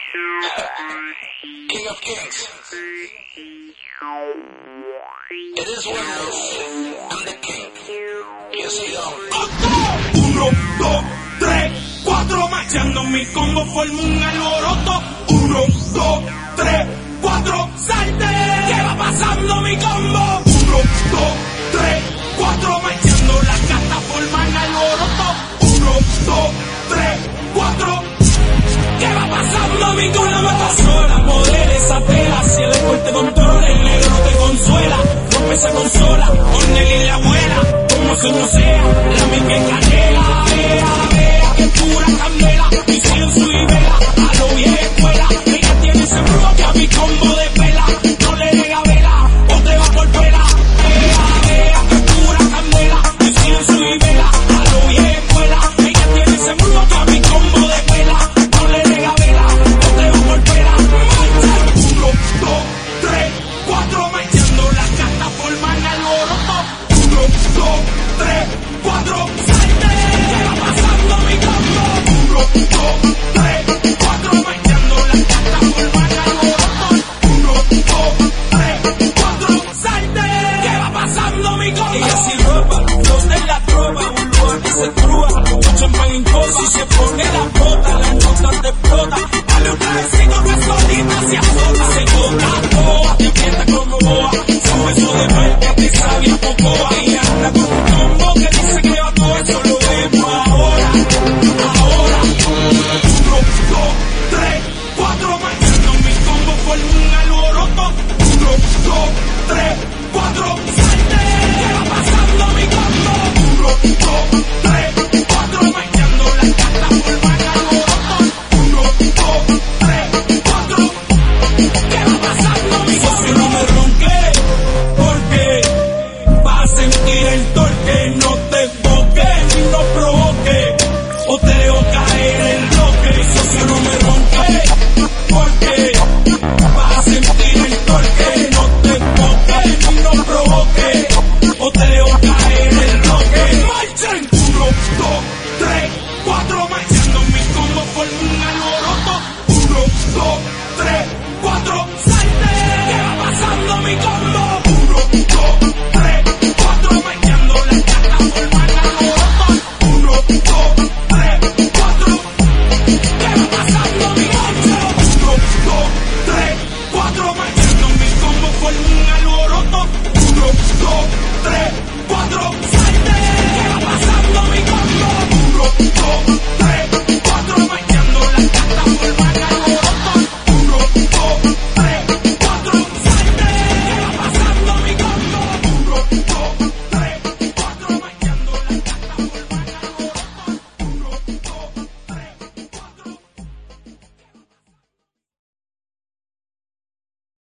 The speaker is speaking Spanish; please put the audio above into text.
King of Kings. It is what it is. I'm the king. Yes, yo. 1, 2, 3, 4, marchando mi combo forma un alboroto. 1, 2, 3, 4, salte. ¿Qué va pasando mi combo? 1, 2, 3, 4, marchando las cartas forman alboroto. 1, 2, 3, 4. ¿Qué va pasando mi combo? La mata sola, poder esa tela. Si el deporte controla, el negro te consuela. Rompe esa consola, con él y la abuela. Como si no sea, la misma que canela. Vea, que pura candela. Incienso y vela, a lo vieja escuela. Ella tiene ese brujo que a mi combo de pela. No le llega vela, o te va por pela. Vea, que pura candela. Incienso y vela, a lo vieja escuela. Ella tiene ese brujo que a mi combo de pela. No le llega vela, o te va por pela. 1, 2, 3, 4, marchando las cartas forman alboroto. 1, 2, 3, 4, salte. ¿Qué va pasando mi combo? 1, 2, 3, 4, marchando las cartas forman alboroto. 1, 2, 3, 4, salte. ¿Qué va pasando mi combo? Ella sin ropa, los de la tropa, un lugar que se trúa, un champán en cosi, se pone la bota, las notas te explota. Dale un trajecito que solita se azota, se toca boa, te aprieta como boa, su beso de muerte te sabía pocoa. Y anda con un combo que dice que va todo eso, lo vemos ahora, ahora. 1, 2, 3, 4, marchando mi combo forma un alboroto. 1, 2, 3, 4, salte. ¿Qué va pasando mi combo? 1, 2, 3, 4, marchando las cartas forman alboroto. 1, 2, 3, 4. ¿Qué va pasando mi combo? Si no me ronque, porque vas a sentir el torque. No te boques ni no provoque, o te dejo caer el bloque. Socio, no me ronque, porque vas a sentir el torque. No te boques ni no provoque, o te dejo caer el bloque. ¡Marchen! 1, 2, 3, 4, marchando mi combo forma un alboroto. 1, 2, 3, 4, salte. ¿Qué va pasando mi combo? 1, 2, 3, 4, marchando las cartas forman alboroto. 1, 2, 3, 4. ¿Qué va pasando mi combo? 1, 2, 3, 4, marchando.